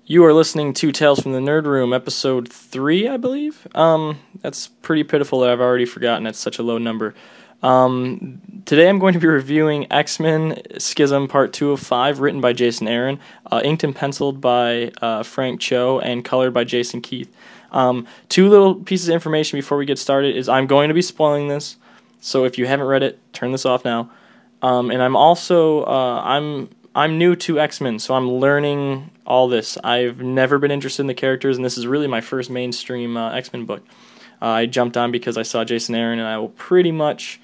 You are listening to Tales from the Nerd Room, episode 3, I believe. That's pretty pitiful that I've already forgotten. It's such a low number. Today I'm going to be reviewing X-Men Schism Part 2 of 5, written by Jason Aaron, inked and penciled by Frank Cho, and colored by Jason Keith. Two little pieces of information before we get started is I'm going to be spoiling this, so if you haven't read it, turn this off now. And I'm also, I'm new to X-Men, so I'm learning all this. I've never been interested in the characters, and this is really my first mainstream X-Men book. I jumped on because I saw Jason Aaron, and I will pretty much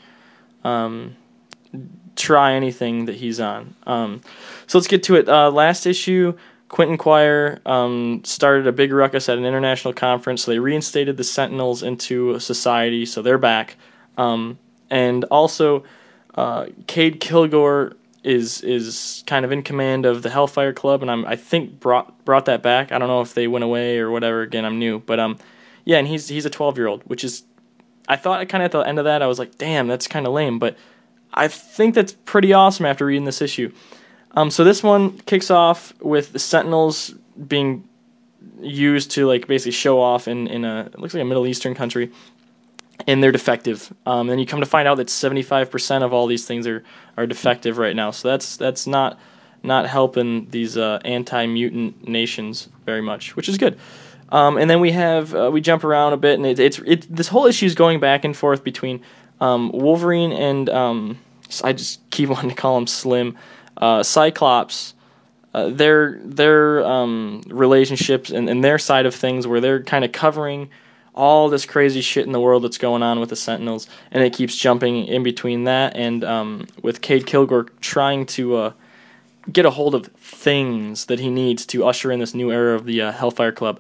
try anything that he's on. So let's get to it. Last issue, Quentin Quire started a big ruckus at an international conference, so they reinstated the Sentinels into a society, so they're back. And also, Cade Kilgore is kind of in command of the Hellfire Club, and I think brought that back. I don't know if they went away or whatever. Again, I'm new, but yeah, and he's a 12-year-old, which is, I thought kind of at the end of that I was like, damn, that's kind of lame, but I think that's pretty awesome after reading this issue. So this one kicks off with the Sentinels being used to like basically show off in it looks like a Middle Eastern country. And they're defective. And you come to find out that 75% of all these things are defective right now. So that's not helping these anti-mutant nations very much, which is good. And then we jump around a bit, and it's this whole issue is going back and forth between Wolverine and I just keep wanting to call him Slim, Cyclops. Their relationships and their side of things, where they're kind of covering all this crazy shit in the world that's going on with the Sentinels, and it keeps jumping in between that and with Cade Kilgore trying to get a hold of things that he needs to usher in this new era of the Hellfire Club.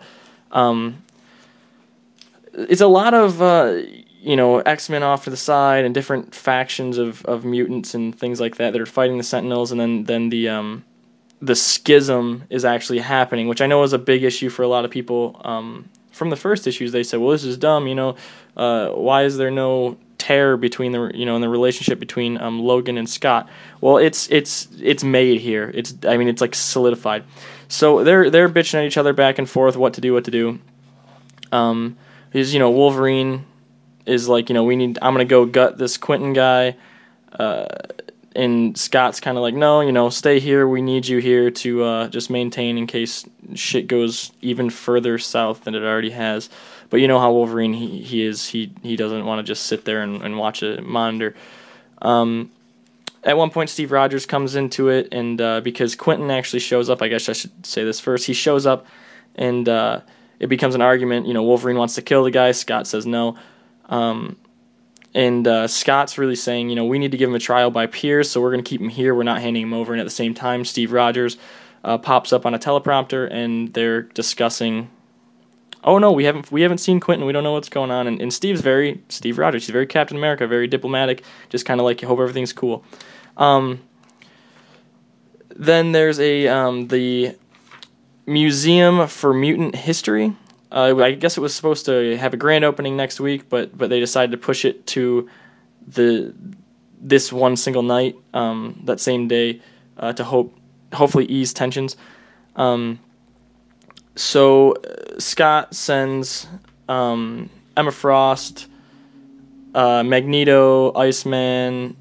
It's a lot of X-Men off to the side and different factions of mutants and things like that are fighting the Sentinels, and then the schism is actually happening, which I know is a big issue for a lot of people. From the first issues, they said, well, this is dumb, why is there no tear between in the relationship between Logan and Scott? Well, it's made here. It's like solidified. So they're bitching at each other back and forth what to do. Because Wolverine is like, I'm gonna go gut this Quentin guy, and Scott's kind of like, no, stay here. We need you here to just maintain in case shit goes even further south than it already has. But you know how Wolverine he is. He doesn't want to just sit there and watch a monitor. At one point, Steve Rogers comes into it, and because Quentin actually shows up, I guess I should say this first. He shows up, and it becomes an argument. Wolverine wants to kill the guy. Scott says no. And Scott's really saying, we need to give him a trial by peers, so we're going to keep him here. We're not handing him over. And at the same time, Steve Rogers pops up on a teleprompter, and they're discussing, oh no, we haven't seen Quentin. We don't know what's going on. And Steve Rogers. He's very Captain America, very diplomatic, just kind of like, hope everything's cool. Then there's the Museum for Mutant History. I guess it was supposed to have a grand opening next week, but they decided to push it to this one single night, that same day, to hopefully ease tensions. So Scott sends Emma Frost, Magneto, Iceman,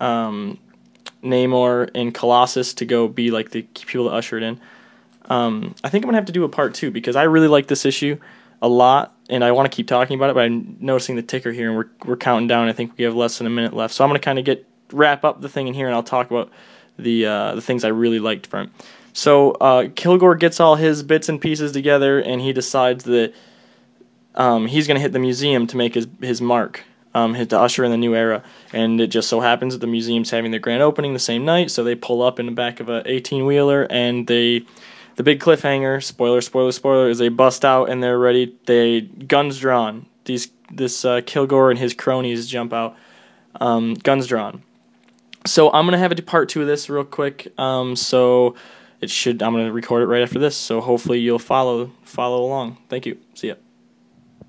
Namor, and Colossus to go be like the people that usher it in. I think I'm going to have to do a part 2 because I really like this issue a lot, and I want to keep talking about it, but I'm noticing the ticker here, and we're counting down. I think we have less than a minute left. So I'm going to kind of wrap up the thing in here, and I'll talk about the things I really liked from it. So Kilgore gets all his bits and pieces together, and he decides that he's going to hit the museum to make his mark, to usher in the new era. And it just so happens that the museum's having their grand opening the same night, so they pull up in the back of a 18-wheeler, and the big cliffhanger, spoiler, is they bust out and they're ready. Guns drawn. This Kilgore and his cronies jump out, guns drawn. So I'm gonna have a part 2 of this real quick. I'm gonna record it right after this. So hopefully you'll follow along. Thank you. See ya.